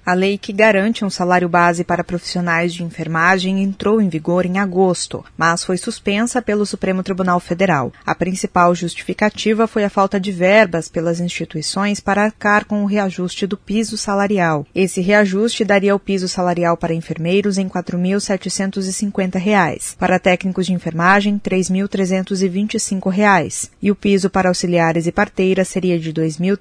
A lei que garante um salário base para profissionais de enfermagem entrou em vigor em agosto, mas foi suspensa pelo Supremo Tribunal Federal. A principal justificativa foi a falta de verbas pelas instituições para arcar com o reajuste do piso salarial. Esse reajuste daria o piso salarial para enfermeiros em R$ 4.750, para técnicos de enfermagem R$ 3.325 e o piso para auxiliares e parteiras seria de R$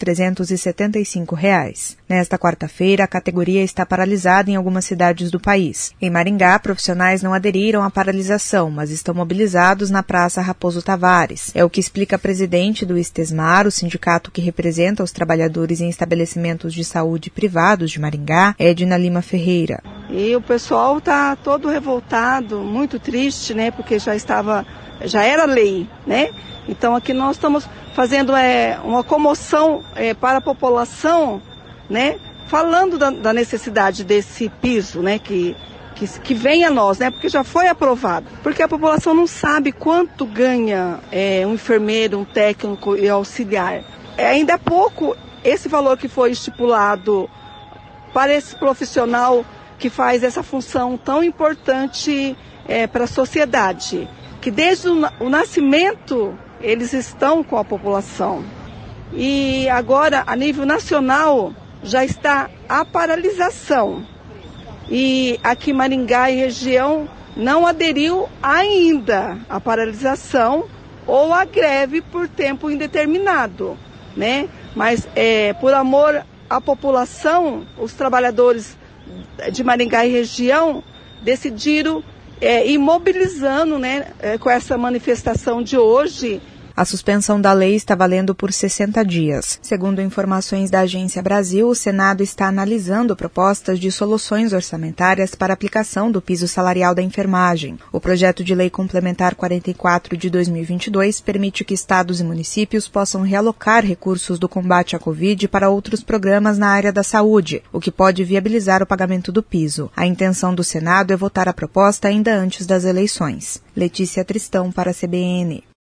2.375. Nesta quarta-feira, a categoria está paralisada em algumas cidades do país. Em Maringá, profissionais não aderiram à paralisação, mas estão mobilizados na Praça Raposo Tavares. É o que explica a presidente do Estesmar, o sindicato que representa os trabalhadores em estabelecimentos de saúde privados de Maringá, Edna Lima Ferreira. E o pessoal está todo revoltado, muito triste, né? Porque já era lei, né? Então aqui nós estamos fazendo uma comoção para a população, né? Falando da necessidade desse piso, né, que vem a nós, né, porque já foi aprovado. Porque a população não sabe quanto ganha um enfermeiro, um técnico e auxiliar. Ainda é pouco esse valor que foi estipulado para esse profissional que faz essa função tão importante para a sociedade. Que desde o nascimento eles estão com a população. E agora, a nível nacional, já está a paralisação. E aqui Maringá e região não aderiu ainda à paralisação ou à greve por tempo indeterminado, né? Mas por amor à população, os trabalhadores de Maringá e região decidiram ir mobilizando, né, com essa manifestação de hoje. A suspensão da lei está valendo por 60 dias. Segundo informações da Agência Brasil, o Senado está analisando propostas de soluções orçamentárias para aplicação do piso salarial da enfermagem. O projeto de lei complementar 44 de 2022 permite que estados e municípios possam realocar recursos do combate à Covid para outros programas na área da saúde, o que pode viabilizar o pagamento do piso. A intenção do Senado é votar a proposta ainda antes das eleições. Letícia Tristão para a CBN.